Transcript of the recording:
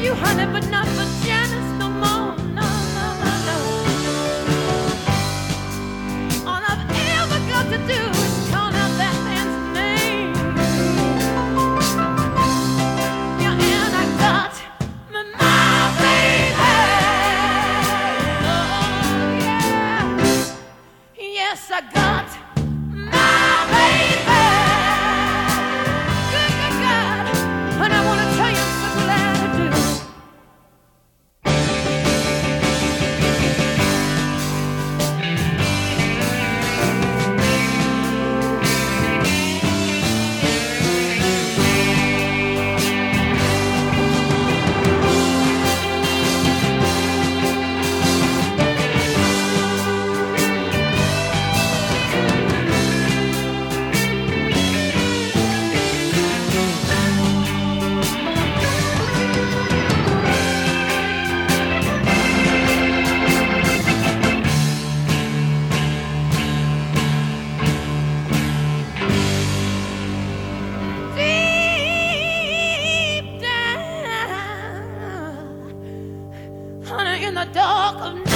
you, honey, but not for Janice no more. No, no, no, no. All I've ever got to do is call out that man's name. Yeah, and I got my baby. Oh, yeah. Yes, I got my baby. Good, good God. And I want to tell you, I'm so glad I do. Deep down, honey, in the dark of night.